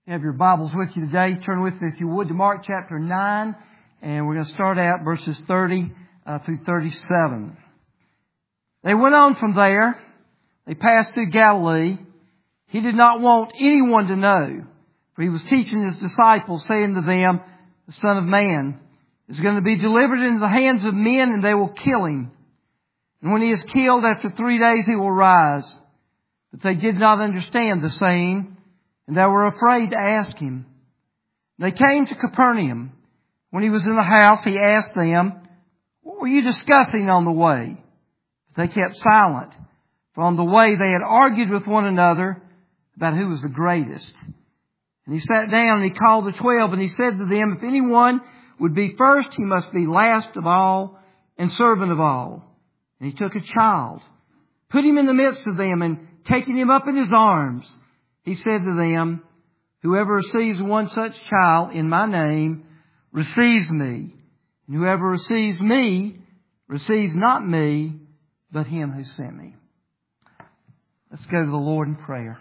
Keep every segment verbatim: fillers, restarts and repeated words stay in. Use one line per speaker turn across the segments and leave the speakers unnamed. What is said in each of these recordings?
You have your Bibles with you today. Turn with me, if you would, to Mark chapter nine, and we're going to start out verses thirty uh, through thirty-seven. They went on from there. They passed through Galilee. He did not want anyone to know, for he was teaching his disciples, saying to them, the Son of Man is going to be delivered into the hands of men, and they will kill him. And when he is killed, after three days he will rise. But they did not understand the saying, and they were afraid to ask him. They came to Capernaum. When he was in the house, he asked them, "What were you discussing on the way?" But they kept silent, for on the way they had argued with one another about who was the greatest. And he sat down and he called the twelve, and he said to them, "If anyone would be first, he must be last of all and servant of all." And he took a child, put him in the midst of them, and taking him up in his arms, he said to them, "Whoever receives one such child in my name receives me. And whoever receives me receives not me, but him who sent me." Let's go to the Lord in prayer.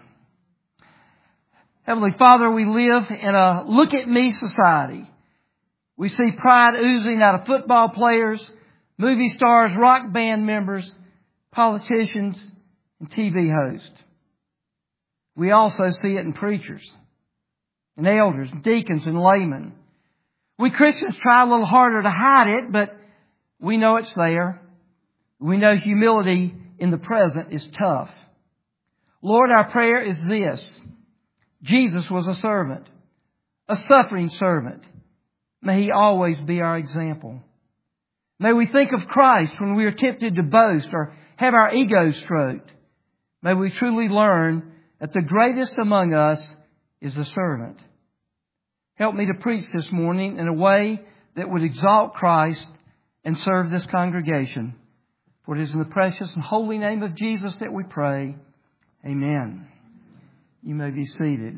Heavenly Father, we live in a look-at-me society. We see pride oozing out of football players, movie stars, rock band members, politicians, and T V hosts. We also see it in preachers, and elders, and deacons, and laymen. We Christians try a little harder to hide it, but we know it's there. We know humility in the present is tough. Lord, our prayer is this. Jesus was a servant, a suffering servant. May He always be our example. May we think of Christ when we are tempted to boast or have our egos stroked. May we truly learn that the greatest among us is the servant. Help me to preach this morning in a way that would exalt Christ and serve this congregation. For it is in the precious and holy name of Jesus that we pray. Amen. You may be seated.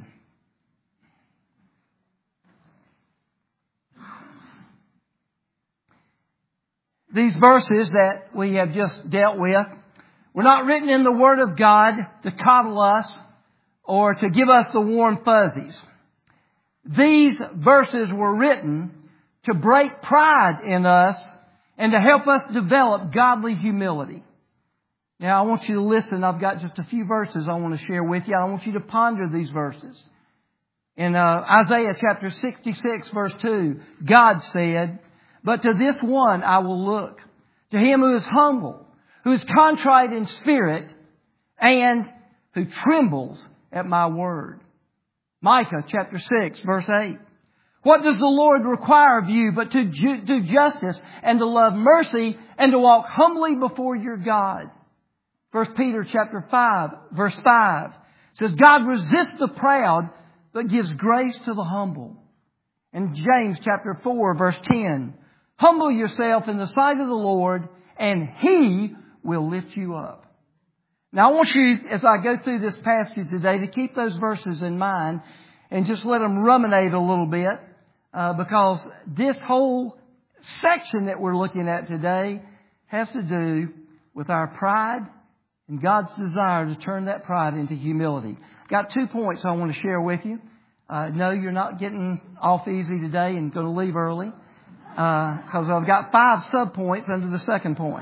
These verses that we have just dealt with were not written in the Word of God to coddle us or to give us the warm fuzzies. These verses were written to break pride in us and to help us develop godly humility. Now, I want you to listen. I've got just a few verses I want to share with you. I want you to ponder these verses. In uh, Isaiah chapter sixty-six, verse two, God said, "But to this one I will look, to him who is humble, who is contrite in spirit, and who trembles at my word." Micah chapter six, verse eight. "What does the Lord require of you but to ju- do justice and to love mercy and to walk humbly before your God?" First Peter chapter five, verse five says, "God resists the proud but gives grace to the humble." And James chapter four, verse ten, "Humble yourself in the sight of the Lord, and He will lift you up." Now I want you, as I go through this passage today, to keep those verses in mind and just let them ruminate a little bit, uh, because this whole section that we're looking at today has to do with our pride and God's desire to turn that pride into humility. Got two points I want to share with you. Uh, no, you're not getting off easy today and going to leave early, because uh, I've got five sub-points under the second point.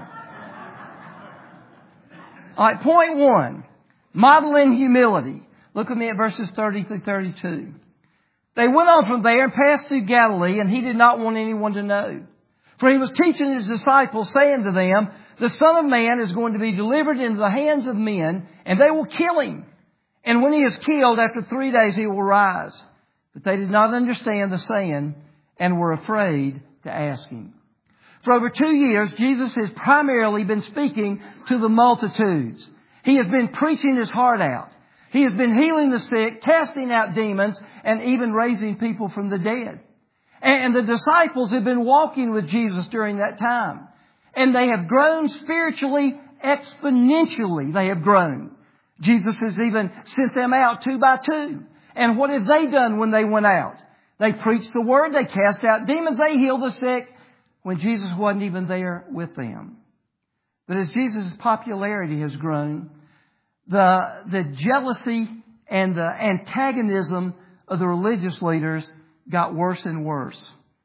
All right, point one, modeling humility. Look with me at verses thirty through thirty-two. They went on from there and passed through Galilee, and He did not want anyone to know. For He was teaching His disciples, saying to them, "The Son of Man is going to be delivered into the hands of men, and they will kill Him. And when He is killed, after three days He will rise." But they did not understand the saying, and were afraid to ask Him. For over two years, Jesus has primarily been speaking to the multitudes. He has been preaching His heart out. He has been healing the sick, casting out demons, and even raising people from the dead. And the disciples have been walking with Jesus during that time. And they have grown spiritually exponentially. They have grown. Jesus has even sent them out two by two. And what have they done when they went out? They preached the word. They cast out demons. They healed the sick when Jesus wasn't even there with them. But as Jesus' popularity has grown, the, the jealousy and the antagonism of the religious leaders got worse and worse.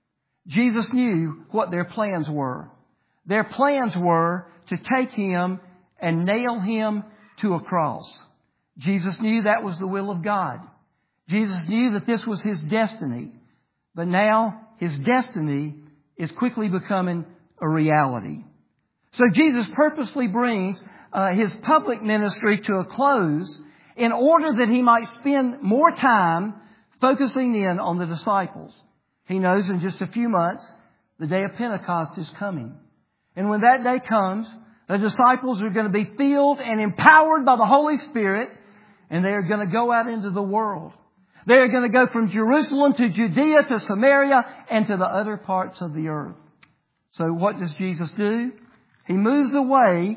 Jesus knew what their plans were. Their plans were to take Him and nail Him to a cross. Jesus knew that was the will of God. Jesus knew that this was His destiny. But now His destiny is quickly becoming a reality. So Jesus purposely brings uh, His public ministry to a close in order that He might spend more time focusing in on the disciples. He knows in just a few months, the day of Pentecost is coming. And when that day comes, the disciples are going to be filled and empowered by the Holy Spirit, and they are going to go out into the world. They are going to go from Jerusalem to Judea to Samaria and to the other parts of the earth. So what does Jesus do? He moves away,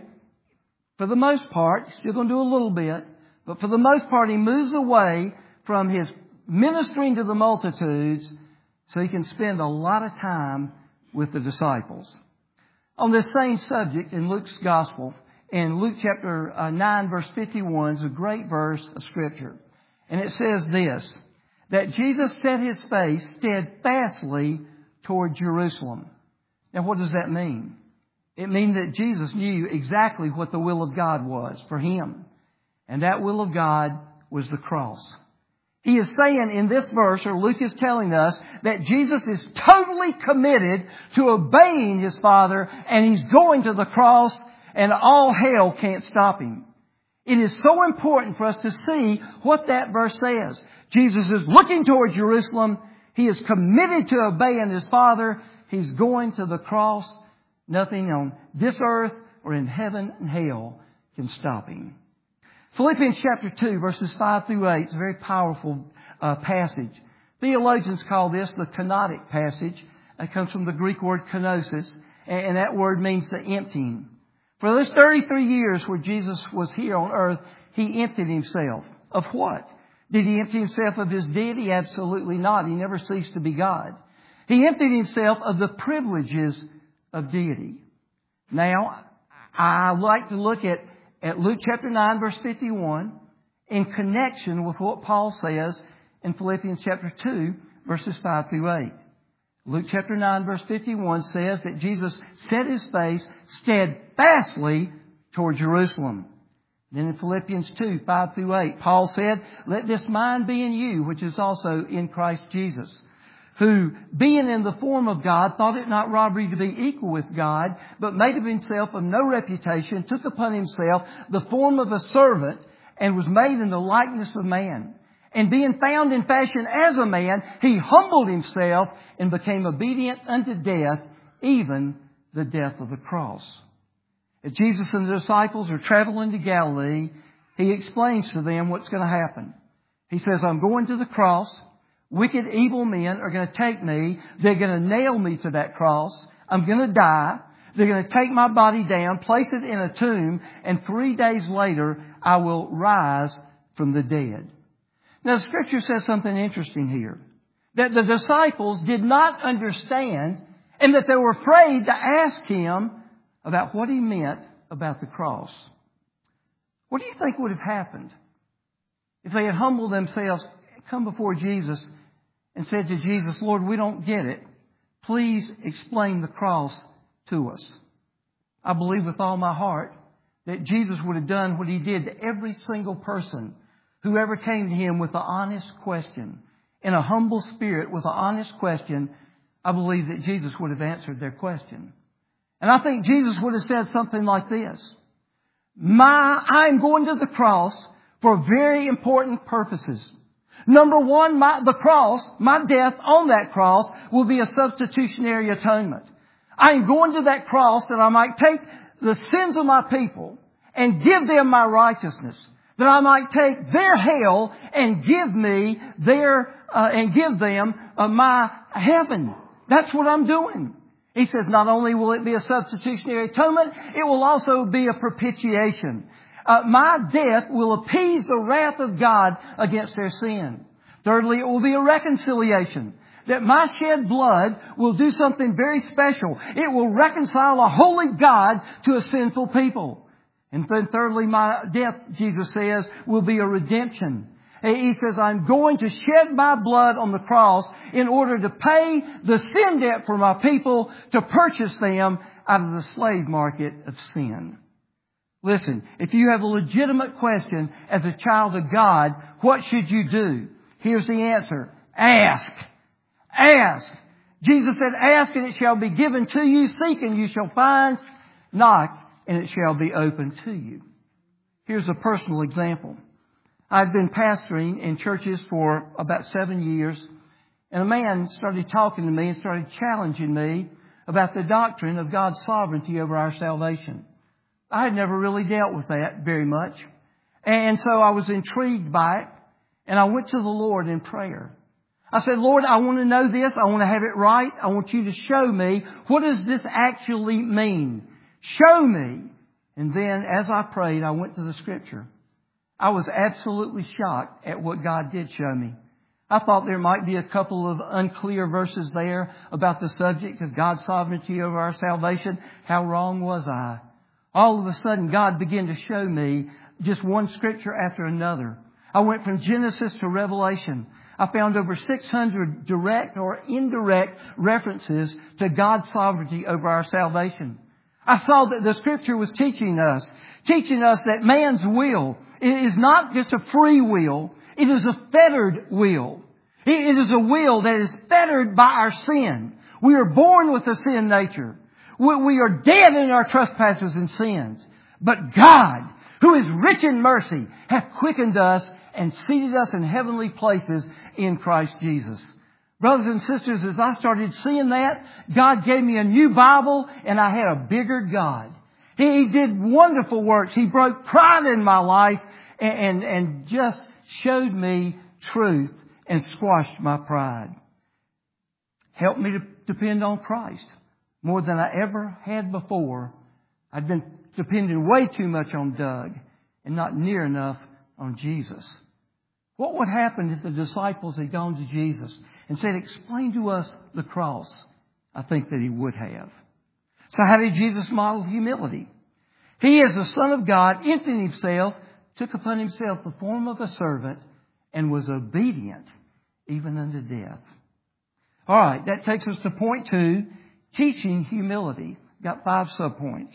for the most part, he's still going to do a little bit, but for the most part he moves away from His ministering to the multitudes so He can spend a lot of time with the disciples. On this same subject in Luke's Gospel, in Luke chapter nine verse fifty-one is a great verse of Scripture. And it says this, that Jesus set His face steadfastly toward Jerusalem. Now what does that mean? It means that Jesus knew exactly what the will of God was for Him. And that will of God was the cross. He is saying in this verse, or Luke is telling us, that Jesus is totally committed to obeying His Father, and He's going to the cross, and all hell can't stop Him. It is so important for us to see what that verse says. Jesus is looking toward Jerusalem. He is committed to obeying His Father. He's going to the cross. Nothing on this earth or in heaven and hell can stop Him. Philippians chapter two, verses five through eight is a very powerful uh, passage. Theologians call this the kenotic passage. It comes from the Greek word kenosis, and that word means the emptying. For those thirty-three years where Jesus was here on earth, He emptied Himself. Of what? Did He empty Himself of His deity? Absolutely not. He never ceased to be God. He emptied Himself of the privileges of deity. Now, I like to look at At Luke chapter nine verse fifty-one, in connection with what Paul says in Philippians chapter two verses five through eight. Luke chapter nine verse fifty-one says that Jesus set His face steadfastly toward Jerusalem. Then in Philippians two, five through eight, Paul said, "Let this mind be in you, which is also in Christ Jesus, who, being in the form of God, thought it not robbery to be equal with God, but made of Himself of no reputation, took upon Himself the form of a servant, and was made in the likeness of man. And being found in fashion as a man, He humbled Himself and became obedient unto death, even the death of the cross." As Jesus and the disciples are traveling to Galilee, He explains to them what's going to happen. He says, "I'm going to the cross. Wicked, evil men are going to take me. They're going to nail me to that cross. I'm going to die. They're going to take my body down, place it in a tomb, and three days later, I will rise from the dead." Now, the Scripture says something interesting here. That the disciples did not understand, and that they were afraid to ask Him about what He meant about the cross. What do you think would have happened if they had humbled themselves, come before Jesus, and said to Jesus, "Lord, we don't get it. Please explain the cross to us"? I believe with all my heart that Jesus would have done what He did to every single person who ever came to Him with an honest question. In a humble spirit with an honest question, I believe that Jesus would have answered their question. And I think Jesus would have said something like this: My, I'm going to the cross for very important purposes. Number one, my, the cross, my death on that cross will be a substitutionary atonement. I am going to that cross that I might take the sins of my people and give them my righteousness. That I might take their hell and give me their, uh, and give them uh, my heaven. That's what I'm doing. He says not only will it be a substitutionary atonement, it will also be a propitiation. Uh, my death will appease the wrath of God against their sin. Thirdly, it will be a reconciliation. That my shed blood will do something very special. It will reconcile a holy God to a sinful people. And then thirdly, my death, Jesus says, will be a redemption. He says, I'm going to shed my blood on the cross in order to pay the sin debt for my people, to purchase them out of the slave market of sin. Listen, if you have a legitimate question as a child of God, what should you do? Here's the answer. Ask. Ask. Jesus said, ask and it shall be given to you. Seek and you shall find. Knock and it shall be opened to you. Here's a personal example. I've been pastoring in churches for about seven years, and a man started talking to me and started challenging me about the doctrine of God's sovereignty over our salvation. I had never really dealt with that very much. And so I was intrigued by it, and I went to the Lord in prayer. I said, Lord, I want to know this. I want to have it right. I want you to show me, what does this actually mean? Show me. And then as I prayed, I went to the Scripture. I was absolutely shocked at what God did show me. I thought there might be a couple of unclear verses there about the subject of God's sovereignty over our salvation. How wrong was I? All of a sudden, God began to show me just one Scripture after another. I went from Genesis to Revelation. I found over six hundred direct or indirect references to God's sovereignty over our salvation. I saw that the Scripture was teaching us, teaching us that man's will is not just a free will. It is a fettered will. It is a will that is fettered by our sin. We are born with a sin nature. We are dead in our trespasses and sins. But God, who is rich in mercy, hath quickened us and seated us in heavenly places in Christ Jesus. Brothers and sisters, as I started seeing that, God gave me a new Bible and I had a bigger God. He did wonderful works. He broke pride in my life and, and, and just showed me truth and squashed my pride. Helped me to depend on Christ more than I ever had before. I'd been depending way too much on Doug and not near enough on Jesus. What would happen if the disciples had gone to Jesus and said, explain to us the cross? I think that he would have. So how did Jesus model humility? He, as the Son of God, emptied himself, took upon himself the form of a servant, and was obedient even unto death. All right, that takes us to point two, teaching humility. Got five subpoints.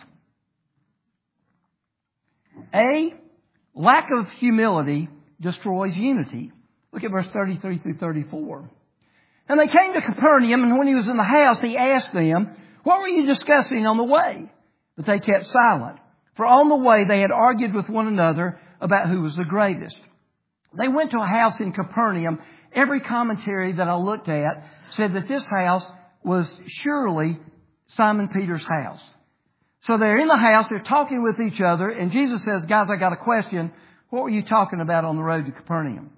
A, lack of humility destroys unity. Look at verse thirty-three through thirty-four. And they came to Capernaum, and when he was in the house, he asked them, what were you discussing on the way? But they kept silent. For on the way they had argued with one another about who was the greatest. They went to a house in Capernaum. Every commentary that I looked at said that this house was surely Simon Peter's house. So they're in the house, they're talking with each other, and Jesus says, guys, I got a question. What were you talking about on the road to Capernaum?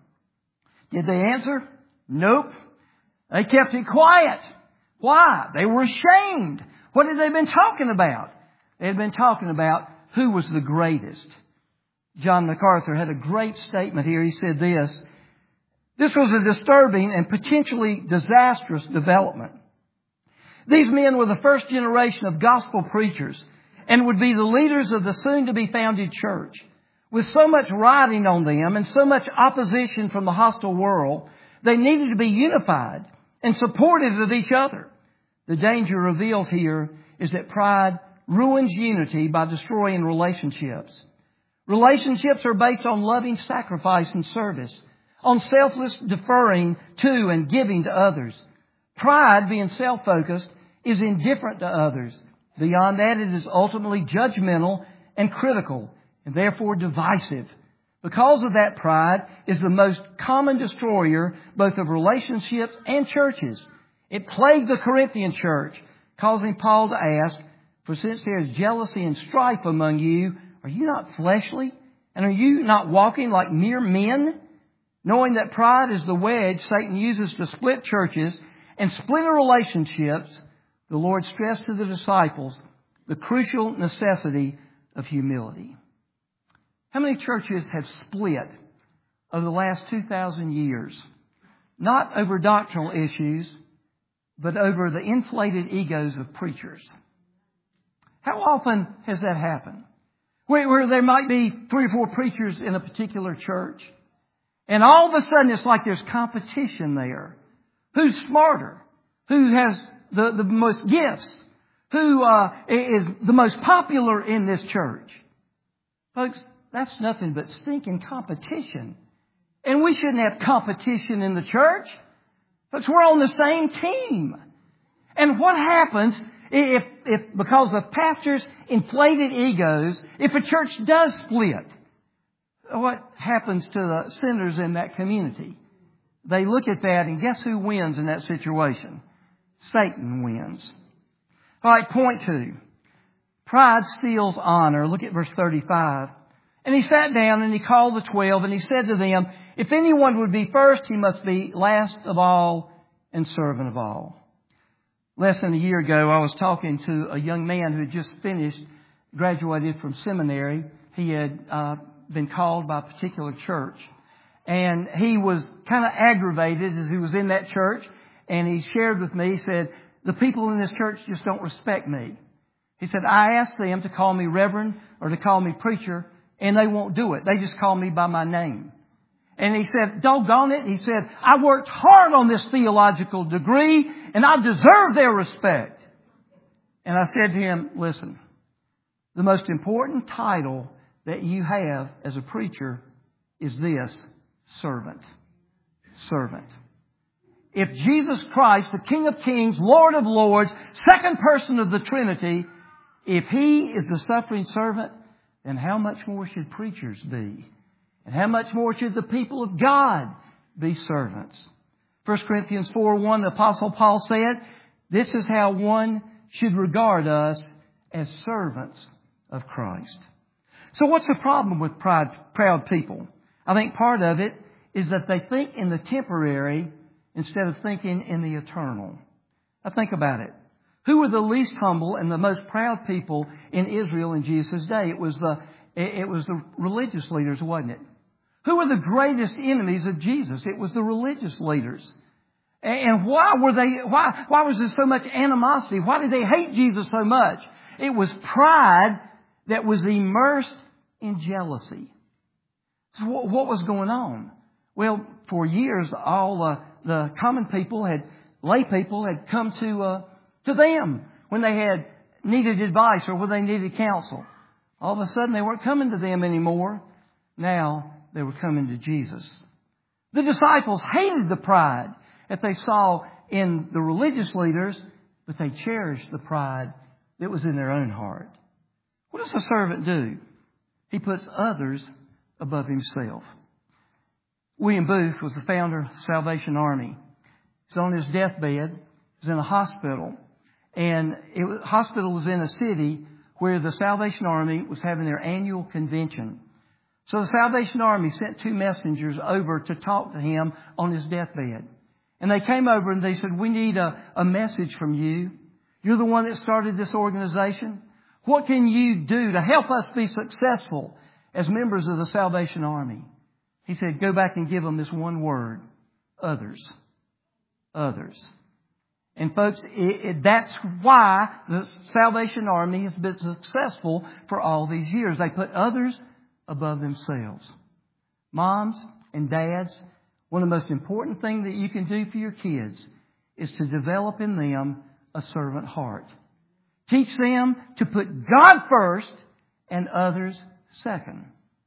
Did they answer? Nope. They kept it quiet. Why? They were ashamed. What had they been talking about? They had been talking about who was the greatest. John MacArthur had a great statement here. He said this, this was a disturbing and potentially disastrous development. These men were the first generation of gospel preachers and would be the leaders of the soon-to-be founded church. With so much riding on them and so much opposition from the hostile world, they needed to be unified and supportive of each other. The danger revealed here is that pride ruins unity by destroying relationships. Relationships are based on loving sacrifice and service, on selfless deferring to and giving to others. Pride, being self-focused, is indifferent to others. Beyond that, it is ultimately judgmental and critical, and therefore divisive. Because of that, pride is the most common destroyer both of relationships and churches. It plagued the Corinthian church, causing Paul to ask, for since there is jealousy and strife among you, are you not fleshly? And are you not walking like mere men? Knowing that pride is the wedge Satan uses to split churches and splinter relationships, the Lord stressed to the disciples the crucial necessity of humility. How many churches have split over the last two thousand years? Not over doctrinal issues, but over the inflated egos of preachers. How often has that happened? Where, where there might be three or four preachers in a particular church, And all of a sudden it's like there's competition there. Who's smarter? Who has the, the most gifts? Who uh, is the most popular in this church? Folks, that's nothing but stinking competition. And we shouldn't have competition in the church. Folks, we're on the same team. And what happens if, if because of pastors' inflated egos, if a church does split? What happens to the sinners in that community? They look at that and guess who wins in that situation? Satan wins. All right, point two. Pride steals honor. Look at verse thirty-five. And he sat down and he called the twelve and he said to them, if anyone would be first, he must be last of all and servant of all. Less than a year ago, I was talking to a young man who had just finished, graduated from seminary. He had uh, been called by a particular church. And he was kind of aggravated as he was in that church. And he shared with me, he said, the people in this church just don't respect me. He said, I asked them to call me reverend or to call me preacher, and they won't do it. They just call me by my name. And he said, doggone it. He said, I worked hard on this theological degree, and I deserve their respect. And I said to him, listen, the most important title that you have as a preacher is this: servant. Servant. If Jesus Christ, the King of Kings, Lord of Lords, second person of the Trinity, if He is the suffering servant, then how much more should preachers be? And how much more should the people of God be servants? First Corinthians four one, the Apostle Paul said, this is how one should regard us, as servants of Christ. So what's the problem with pride, proud people? I think part of it is that they think in the temporary instead of thinking in the eternal. Now think about it. Who were the least humble and the most proud people in Israel in Jesus' day? It was the, it was the religious leaders, wasn't it? Who were the greatest enemies of Jesus? It was the religious leaders. And why were they, why, why was there so much animosity? Why did they hate Jesus so much? It was pride that was immersed in jealousy. So what was going on? Well, for years, all uh, the common people had, lay people had come to, uh, to them when they had needed advice or when they needed counsel. All of a sudden, they weren't coming to them anymore. Now, they were coming to Jesus. The disciples hated the pride that they saw in the religious leaders, but they cherished the pride that was in their own heart. What does a servant do? He puts others above himself. William Booth was the founder of the Salvation Army. He's on his deathbed. He's in a hospital. And the hospital was in a city where the Salvation Army was having their annual convention. So the Salvation Army sent two messengers over to talk to him on his deathbed. And they came over and they said, we need a, a message from you. You're the one that started this organization. What can you do to help us be successful as members of the Salvation Army? He said, go back and give them this one word: others. Others. And folks, it, it, that's why the Salvation Army has been successful for all these years. They put others above themselves. Moms and dads, one of the most important things that you can do for your kids is to develop in them a servant heart. Teach them to put God first and others second.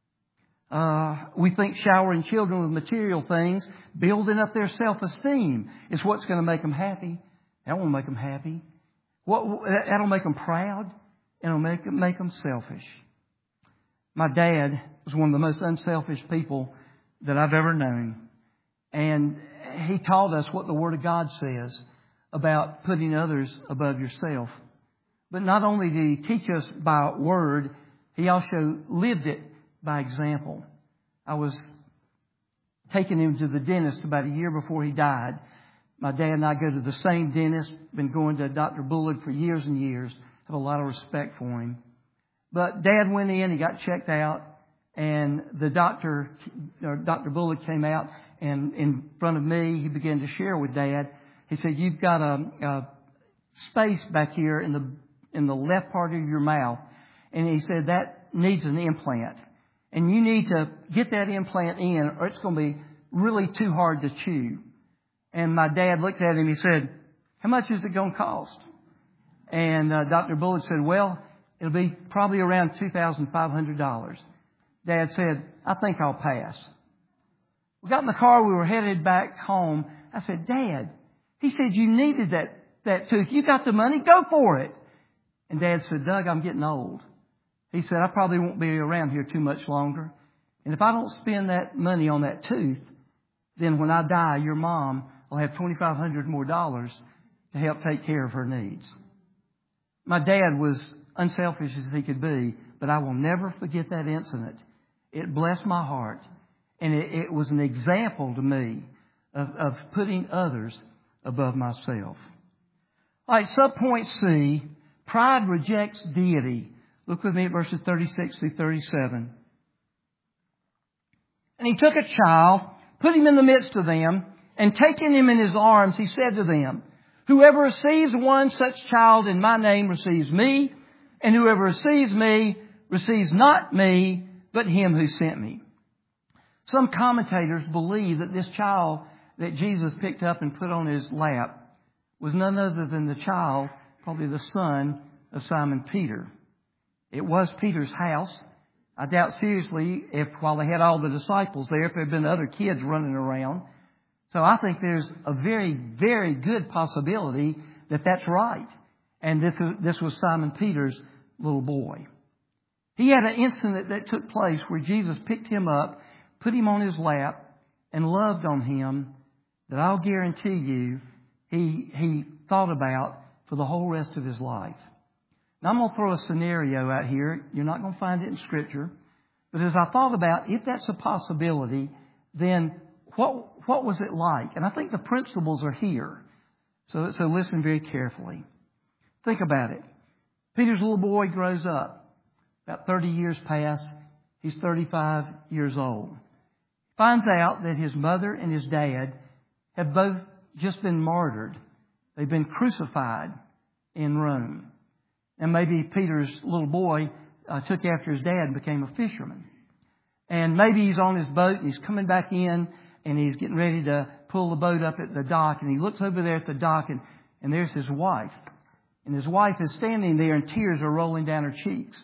Uh, we think showering children with material things, building up their self-esteem, is what's going to make them happy. That won't make them happy. What, that'll make them proud. It'll make, make them selfish. My dad was one of the most unselfish people that I've ever known. And he taught us what the Word of God says about putting others above yourself. But not only did he teach us by word, he also lived it by example. I was taking him to the dentist about a year before he died. My dad and I go to the same dentist, been going to Doctor Bullard for years and years. Have a lot of respect for him. But Dad went in, he got checked out, and the doctor, or Doctor Bullard came out, and in front of me, he began to share with Dad. He said, you've got a, a space back here in the in the left part of your mouth. And he said, that needs an implant. And you need to get that implant in, or it's going to be really too hard to chew. And my dad looked at him. He said, "How much is it going to cost?" And uh, Doctor Bullock said, "Well, it'll be probably around two thousand five hundred dollars. Dad said, "I think I'll pass." We got in the car. We were headed back home. I said, "Dad," he said, "you needed that, that tooth. You got the money. Go for it." And Dad said, "Doug, I'm getting old." He said, "I probably won't be around here too much longer. And if I don't spend that money on that tooth, then when I die, your mom will have twenty-five hundred dollars more dollars to help take care of her needs." My dad was unselfish as he could be, but I will never forget that incident. It blessed my heart. And it, it was an example to me of, of putting others above myself. All right, subpoint C, pride rejects deity. Look with me at verses thirty-six through thirty-seven. "And he took a child, put him in the midst of them, and taking him in his arms, he said to them, 'Whoever receives one such child in my name receives me, and whoever receives me receives not me, but him who sent me.'" Some commentators believe that this child that Jesus picked up and put on his lap was none other than the child, probably the son of Simon Peter. It was Peter's house. I doubt seriously if while they had all the disciples there, if there had been other kids running around. So I think there's a very, very good possibility that that's right. And this, this was Simon Peter's little boy. He had an incident that took place where Jesus picked him up, put him on his lap, and loved on him that I'll guarantee you he, he thought about for the whole rest of his life. Now I'm going to throw a scenario out here. You're not going to find it in Scripture. But as I thought about, if that's a possibility, then what, what was it like? And I think the principles are here. So, so listen very carefully. Think about it. Peter's little boy grows up. About thirty years pass. He's thirty-five years old. Finds out that his mother and his dad have both just been martyred. They've been crucified in Rome. And maybe Peter's little boy uh, took after his dad and became a fisherman. And maybe he's on his boat and he's coming back in and he's getting ready to pull the boat up at the dock. And he looks over there at the dock and, and there's his wife. And his wife is standing there and tears are rolling down her cheeks.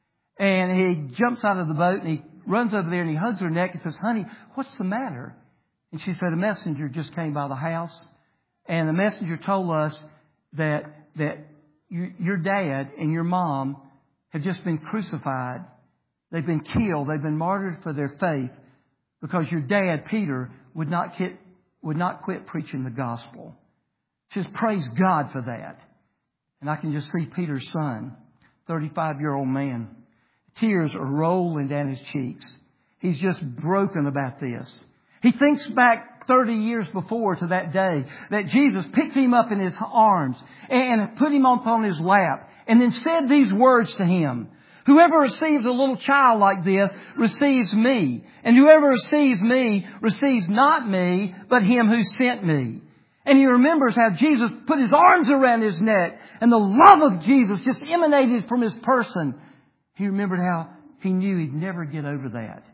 And he jumps out of the boat and he runs over there and he hugs her neck and says, "Honey, what's the matter?" And she said, "A messenger just came by the house. And the messenger told us that, that you, your dad and your mom have just been crucified. They've been killed. They've been martyred for their faith because your dad, Peter, would not quit, would not quit preaching the gospel." She says, "Praise God for that." And I can just see Peter's son, thirty-five-year-old man. Tears are rolling down his cheeks. He's just broken about this. He thinks back thirty years before to that day that Jesus picked him up in his arms and put him upon his lap and then said these words to him. "Whoever receives a little child like this receives me. And whoever receives me receives not me, but him who sent me." And he remembers how Jesus put his arms around his neck and the love of Jesus just emanated from his person. He remembered how he knew he'd never get over that.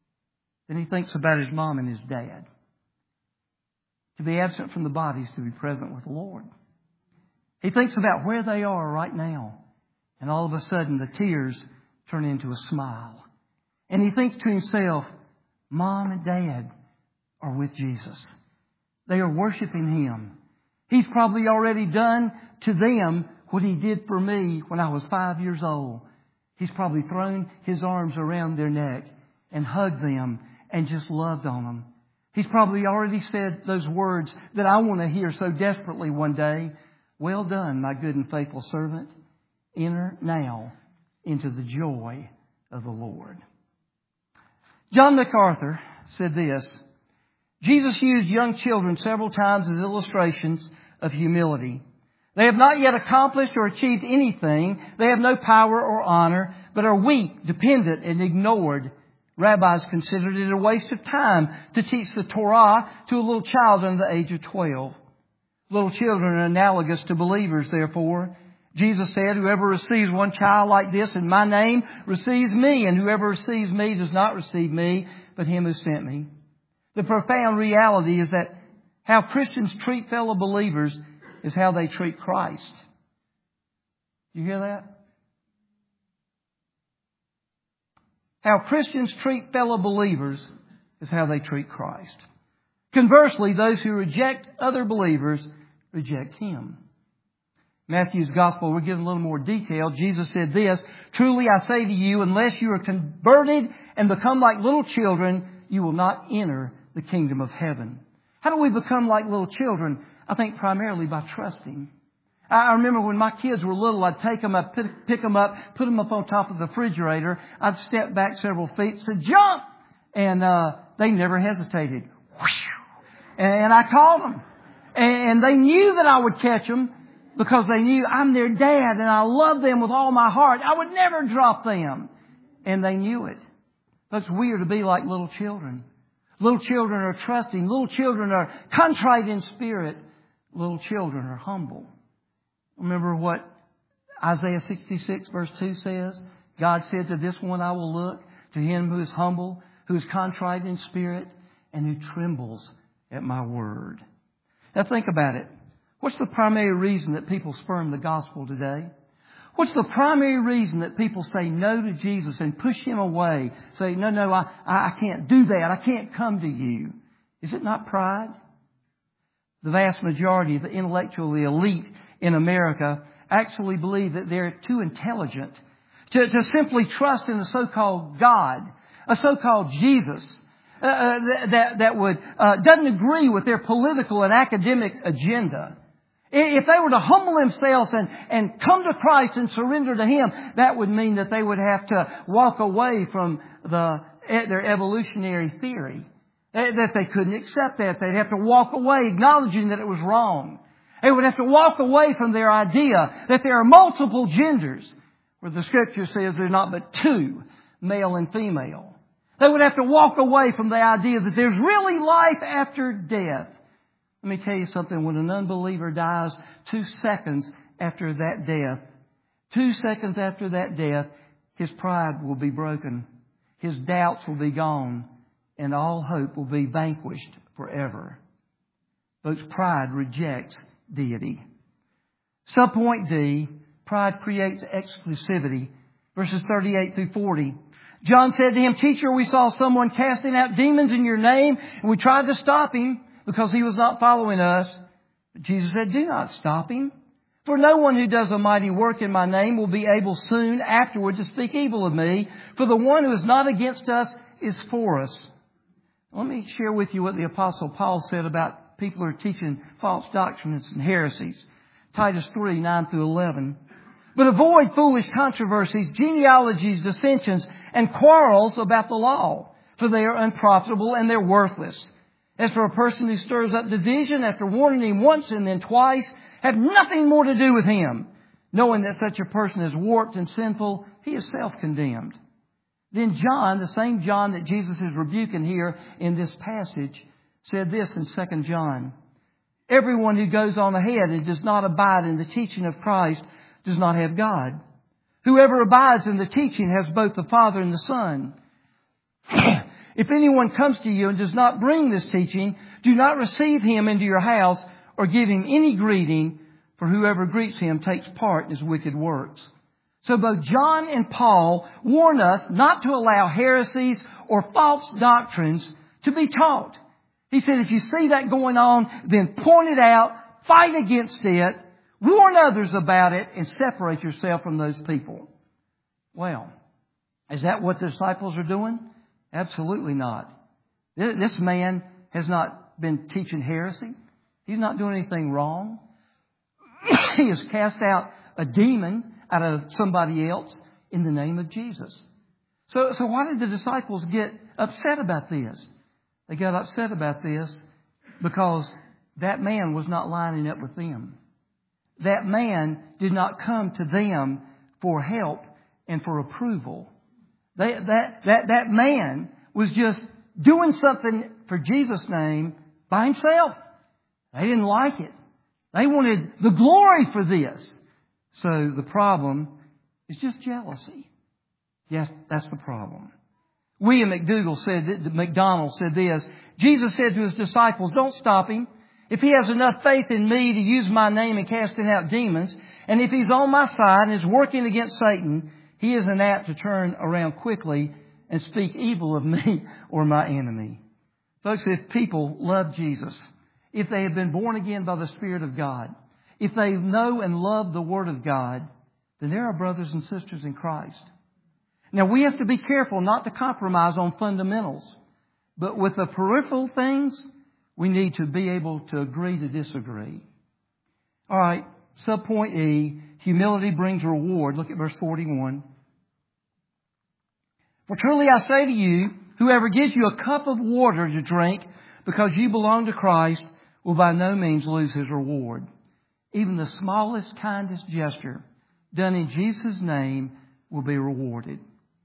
Then he thinks about his mom and his dad. To be absent from the body is to be present with the Lord. He thinks about where they are right now. And all of a sudden the tears turn into a smile. And he thinks to himself, Mom and Dad are with Jesus. They are worshiping Him. He's probably already done to them what He did for me when I was five years old. He's probably thrown His arms around their neck and hugged them and just loved on them. He's probably already said those words that I want to hear so desperately one day. "Well done, my good and faithful servant. Enter now into the joy of the Lord." John MacArthur said this: Jesus used young children several times as illustrations of humility. They have not yet accomplished or achieved anything. They have no power or honor, but are weak, dependent, and ignored. Rabbis considered it a waste of time to teach the Torah to a little child under the age of twelve. Little children are analogous to believers, therefore. Jesus said, "Whoever receives one child like this in my name receives me, and whoever receives me does not receive me, but him who sent me." The profound reality is that how Christians treat fellow believers is how they treat Christ. You hear that? How Christians treat fellow believers is how they treat Christ. Conversely, those who reject other believers reject Him. Matthew's Gospel, we're given a little more detail. Jesus said this, "Truly I say to you, unless you are converted and become like little children, you will not enter the kingdom of heaven." How do we become like little children? I think primarily by trusting. I remember when my kids were little, I'd take them, I'd pick them up, put them up on top of the refrigerator. I'd step back several feet, say, "Jump!" And uh, they never hesitated. And I called them. And they knew that I would catch them because they knew I'm their dad and I love them with all my heart. I would never drop them. And they knew it. But we are to be like little children. Little children are trusting. Little children are contrite in spirit. Little children are humble. Remember what Isaiah sixty-six verse two says? God said, "To this one I will look, to him who is humble, who is contrite in spirit, and who trembles at my word." Now think about it. What's the primary reason that people spurn the gospel today? What's the primary reason that people say no to Jesus and push Him away? Say, no, no, I, I can't do that. I can't come to you. Is it not pride? The vast majority of the intellectually elite in America actually believe that they're too intelligent to, to simply trust in a so-called God, a so-called Jesus, uh, uh, that, that would, uh, doesn't agree with their political and academic agenda. If they were to humble themselves and, and come to Christ and surrender to Him, that would mean that they would have to walk away from the, their evolutionary theory. That they couldn't accept that. They'd have to walk away acknowledging that it was wrong. They would have to walk away from their idea that there are multiple genders, where the Scripture says there are not but two, male and female. They would have to walk away from the idea that there's really life after death. Let me tell you something. When an unbeliever dies, two seconds after that death, two seconds after that death, his pride will be broken. His doubts will be gone. And all hope will be vanquished forever. Folks, pride rejects deity. Subpoint D, pride creates exclusivity. Verses thirty-eight through forty. John said to him, "Teacher, we saw someone casting out demons in your name, and we tried to stop him because he was not following us." But Jesus said, "Do not stop him. For no one who does a mighty work in my name will be able soon afterward to speak evil of me. For the one who is not against us is for us." Let me share with you what the Apostle Paul said about people who are teaching false doctrines and heresies. Titus three, nine through eleven. "But avoid foolish controversies, genealogies, dissensions, and quarrels about the law, for they are unprofitable and they're worthless. As for a person who stirs up division after warning him once and then twice, have nothing more to do with him. Knowing that such a person is warped and sinful, he is self-condemned." Then John, the same John that Jesus is rebuking here in this passage, said this in Second John. "Everyone who goes on ahead and does not abide in the teaching of Christ does not have God. Whoever abides in the teaching has both the Father and the Son. If anyone comes to you and does not bring this teaching, do not receive him into your house or give him any greeting, for whoever greets him takes part in his wicked works." So both John and Paul warn us not to allow heresies or false doctrines to be taught. He said, if you see that going on, then point it out, fight against it, warn others about it, and separate yourself from those people. Well, is that what the disciples are doing? Absolutely not. This man has not been teaching heresy. He's not doing anything wrong. He has cast out a demon out of somebody else in the name of Jesus. So, so why did the disciples get upset about this? They got upset about this because that man was not lining up with them. That man did not come to them for help and for approval. They, that, that, that man was just doing something for Jesus' name by himself. They didn't like it. They wanted the glory for this. So the problem is just jealousy. Yes, that's the problem. William McDougall said, McDonald said this, Jesus said to his disciples, don't stop him. If he has enough faith in me to use my name in casting out demons, and if he's on my side and is working against Satan, he isn't apt to turn around quickly and speak evil of me or my enemy. Folks, if people love Jesus, if they have been born again by the Spirit of God, if they know and love the Word of God, then they're our brothers and sisters in Christ. Now, we have to be careful not to compromise on fundamentals. But with the peripheral things, we need to be able to agree to disagree. All right, subpoint E, humility brings reward. Look at verse forty-one. For truly I say to you, whoever gives you a cup of water to drink because you belong to Christ will by no means lose his reward. Even the smallest, kindest gesture done in Jesus' name will be rewarded.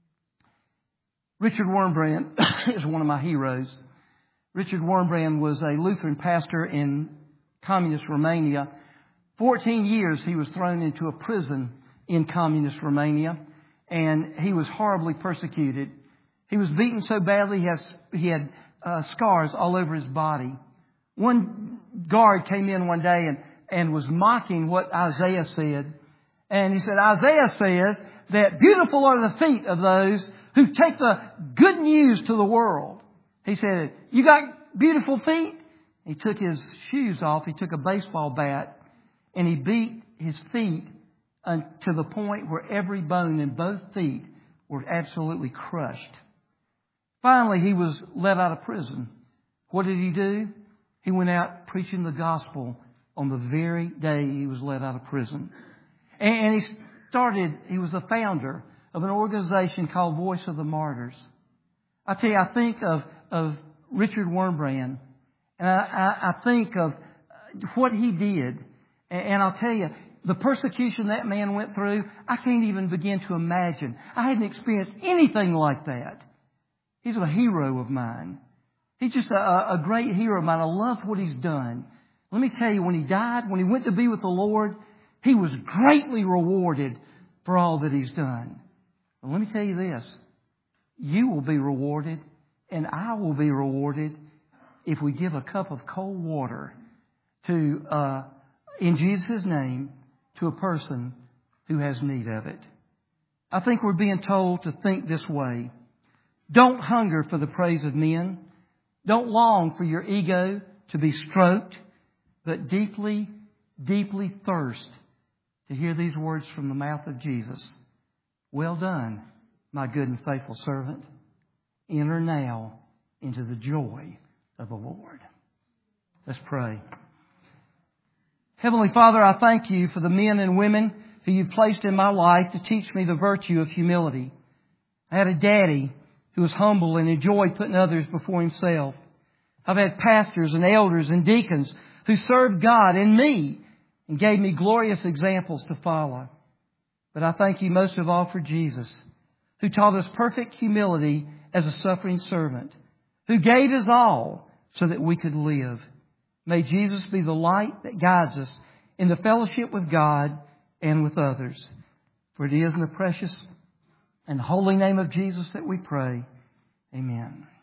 Richard Wurmbrand is one of my heroes. Richard Wurmbrand was a Lutheran pastor in communist Romania. Fourteen years he was thrown into a prison in communist Romania, and he was horribly persecuted. He was beaten so badly he, has, he had uh, scars all over his body. One guard came in one day and, and was mocking what Isaiah said. And he said, Isaiah says that beautiful are the feet of those who take the good news to the world. He said, you got beautiful feet? He took his shoes off. He took a baseball bat and he beat his feet to the point where every bone in both feet were absolutely crushed. Finally, he was let out of prison. What did he do? He went out preaching the gospel on the very day he was let out of prison. And he started, he was the founder of an organization called Voice of the Martyrs. I tell you, I think of, of Richard Wurmbrand, and I, I, I think of what he did. And, and I'll tell you, the persecution that man went through, I can't even begin to imagine. I hadn't experienced anything like that. He's a hero of mine. He's just a, a great hero of mine. I love what he's done. Let me tell you, when he died, when he went to be with the Lord, he was greatly rewarded for all that he's done. But let me tell you this. You will be rewarded, and I will be rewarded if we give a cup of cold water to, uh, in Jesus' name, to a person who has need of it. I think we're being told to think this way. Don't hunger for the praise of men. Don't long for your ego to be stroked, but deeply, deeply thirst to hear these words from the mouth of Jesus. Well done, my good and faithful servant. Enter now into the joy of the Lord. Let's pray. Heavenly Father, I thank you for the men and women who you've placed in my life to teach me the virtue of humility. I had a daddy who was humble and enjoyed putting others before himself. I've had pastors and elders and deacons who served God and me and gave me glorious examples to follow. But I thank you most of all for Jesus, who taught us perfect humility as a suffering servant, who gave us all so that we could live. May Jesus be the light that guides us in the fellowship with God and with others. For it is in the precious and holy name of Jesus that we pray. Amen.